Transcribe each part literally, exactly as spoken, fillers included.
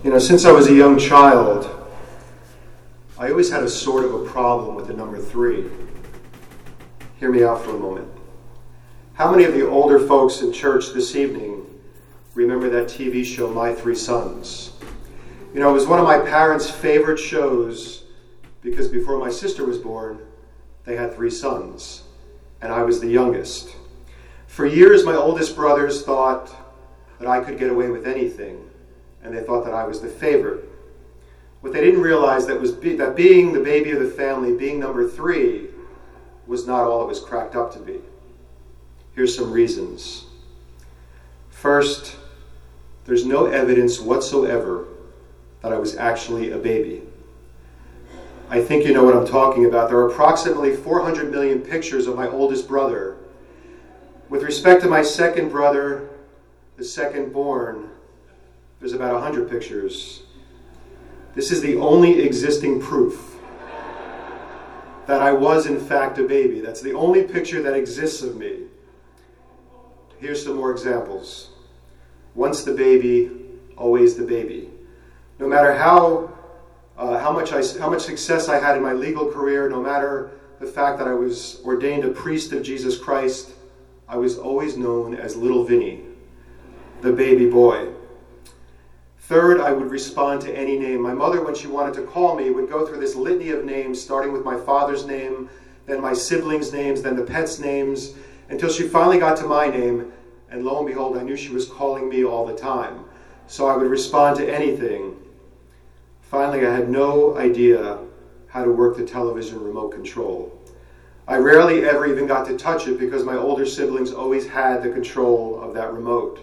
You know, since I was a young child, I always had a sort of a problem with the number three. Hear me out for a moment. How many of the older folks in church this evening remember that T V show, My Three Sons? You know, it was one of my parents' favorite shows because before my sister was born, they had three sons, and I was the youngest. For years, my oldest brothers thought that I could get away with anything, and they thought that I was the favorite. What they didn't realize that was be, that being the baby of the family, being number three, was not all it was cracked up to be. Here's some reasons. First, there's no evidence whatsoever that I was actually a baby. I think you know what I'm talking about. There are approximately four hundred million pictures of my oldest brother. With respect to my second brother, the second born, there's about one hundred pictures. This is the only existing proof that I was in fact a baby. That's the only picture that exists of me. Here's some more examples. Once the baby, always the baby. No matter how uh, how much I, how much success I had in my legal career, no matter the fact that I was ordained a priest of Jesus Christ, I was always known as Little Vinny, the baby boy. Third, I would respond to any name. My mother, when she wanted to call me, would go through this litany of names, starting with my father's name, then my siblings' names, then the pets' names, until she finally got to my name, and lo and behold, I knew she was calling me all the time. So I would respond to anything. Finally, I had no idea how to work the television remote control. I rarely ever even got to touch it because my older siblings always had the control of that remote.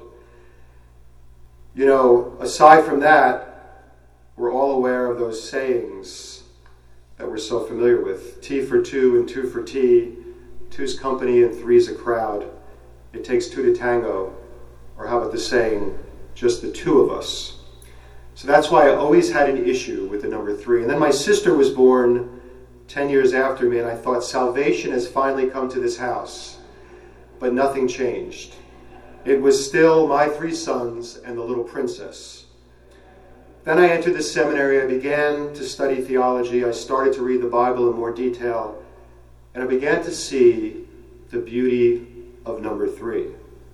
You know, aside from that, we're all aware of those sayings that we're so familiar with. T for two and two for tea, two's company and three's a crowd. It takes two to tango. Or how about the saying, just the two of us. So that's why I always had an issue with the number three. And then my sister was born ten years after me, and I thought salvation has finally come to this house. But nothing changed. It was still my three sons and the little princess. Then I entered the seminary. I began to study theology. I started to read the Bible in more detail. And I began to see the beauty of number three.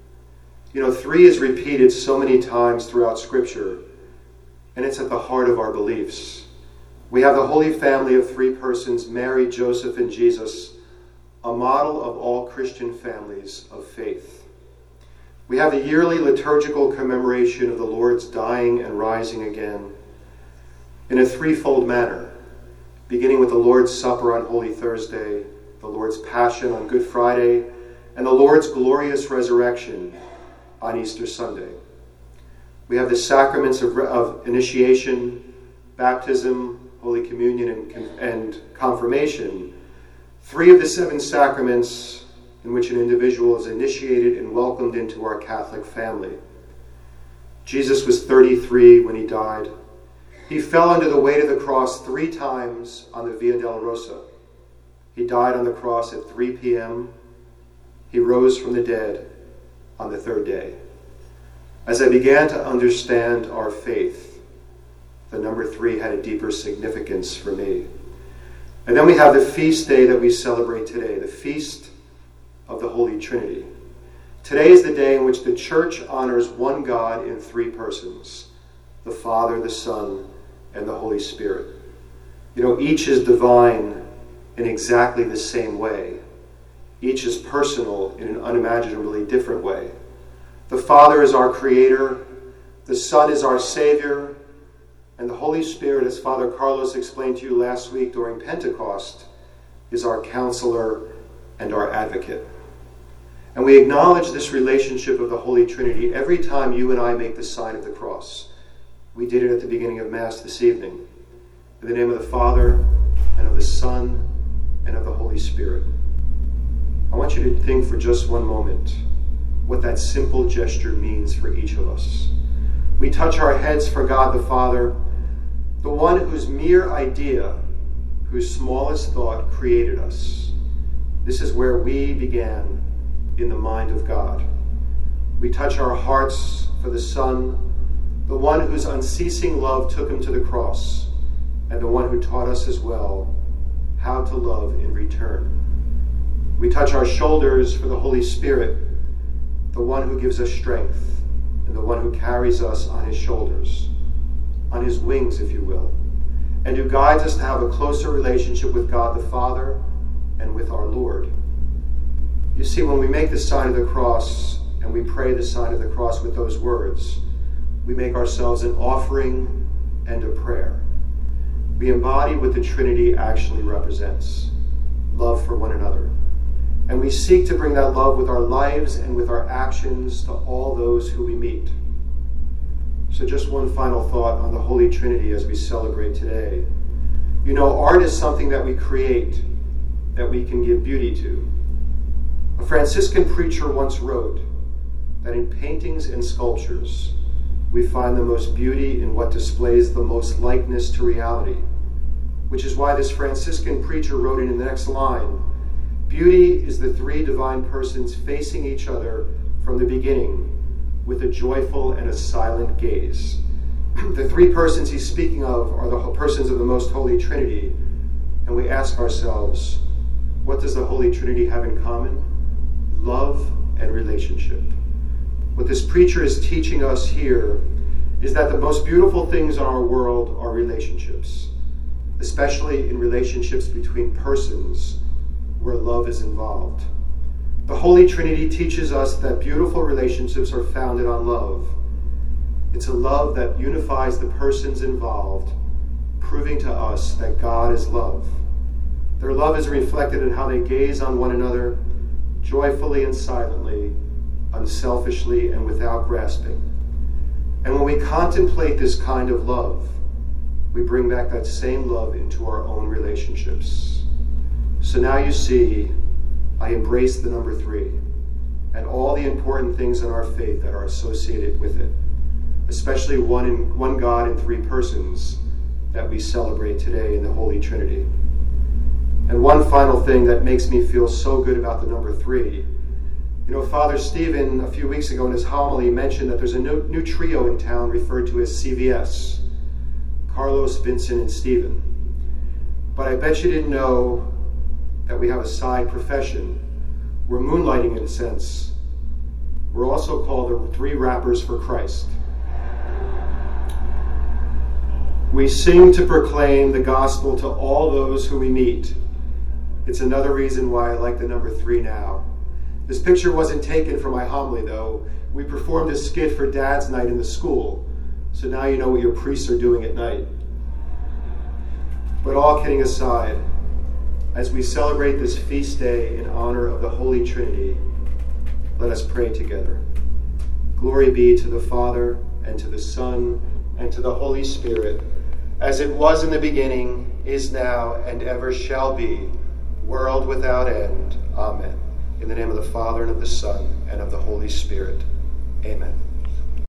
You know, three is repeated so many times throughout Scripture, and it's at the heart of our beliefs. We have the Holy Family of three persons, Mary, Joseph, and Jesus, a model of all Christian families of faith. We have the yearly liturgical commemoration of the Lord's dying and rising again in a threefold manner, beginning with the Lord's Supper on Holy Thursday, the Lord's Passion on Good Friday, and the Lord's glorious resurrection on Easter Sunday. We have the sacraments of, of initiation, baptism, Holy Communion, and, and confirmation, three of the seven sacraments in which an individual is initiated and welcomed into our Catholic family. Jesus was thirty-three when he died. He fell under the weight of the cross three times on the Via Dolorosa. He died on the cross at three p.m. He rose from the dead on the third day. As I began to understand our faith, the number three had a deeper significance for me. And then we have the feast day that we celebrate today, the Feast of the Holy Trinity. Today is the day in which the Church honors one God in three persons, the Father, the Son, and the Holy Spirit. You know, each is divine in exactly the same way. Each is personal in an unimaginably different way. The Father is our Creator, the Son is our Savior, and the Holy Spirit, as Father Carlos explained to you last week during Pentecost, is our Counselor and our Advocate. And we acknowledge this relationship of the Holy Trinity every time you and I make the sign of the cross. We did it at the beginning of Mass this evening. In the name of the Father, and of the Son, and of the Holy Spirit. I want you to think for just one moment what that simple gesture means for each of us. We touch our heads for God the Father, the one whose mere idea, whose smallest thought created us. This is where we began in the mind of God. We touch our hearts for the Son, the one whose unceasing love took him to the cross, and the one who taught us as well how to love in return. We touch our shoulders for the Holy Spirit, the one who gives us strength, and the one who carries us on his shoulders, on his wings, if you will, and who guides us to have a closer relationship with God the Father and with our Lord. You see, when we make the sign of the cross and we pray the sign of the cross with those words, we make ourselves an offering and a prayer. We embody what the Trinity actually represents, love for one another. And we seek to bring that love with our lives and with our actions to all those who we meet. So just one final thought on the Holy Trinity as we celebrate today. You know, art is something that we create, that we can give beauty to. A Franciscan preacher once wrote that in paintings and sculptures, we find the most beauty in what displays the most likeness to reality, which is why this Franciscan preacher wrote in the next line, "Beauty is the three divine persons facing each other from the beginning with a joyful and a silent gaze." The three persons he's speaking of are the persons of the Most Holy Trinity, and we ask ourselves, what does the Holy Trinity have in common? Love and relationship. What this preacher is teaching us here is that the most beautiful things in our world are relationships, especially in relationships between persons where love is involved. The Holy Trinity teaches us that beautiful relationships are founded on love. It's a love that unifies the persons involved, proving to us that God is love. Their love is reflected in how they gaze on one another, joyfully and silently, unselfishly and without grasping. And when we contemplate this kind of love, we bring back that same love into our own relationships. So now you see, I embrace the number three and all the important things in our faith that are associated with it, especially one in one God in three persons that we celebrate today in the Holy Trinity. And one final thing that makes me feel so good about the number three, you know, Father Stephen, a few weeks ago in his homily, mentioned that there's a new, new trio in town referred to as C V S, Carlos, Vincent, and Stephen. But I bet you didn't know that we have a side profession. We're moonlighting in a sense. We're also called the Three Rappers for Christ. We sing to proclaim the gospel to all those who we meet. It's another reason why I like the number three now. This picture wasn't taken for my homily, though. We performed a skit for Dad's Night in the school, so now you know what your priests are doing at night. But all kidding aside, as we celebrate this feast day in honor of the Holy Trinity, let us pray together. Glory be to the Father, and to the Son, and to the Holy Spirit, as it was in the beginning, is now, and ever shall be, world without end. Amen. In the name of the Father, and of the Son, and of the Holy Spirit. Amen.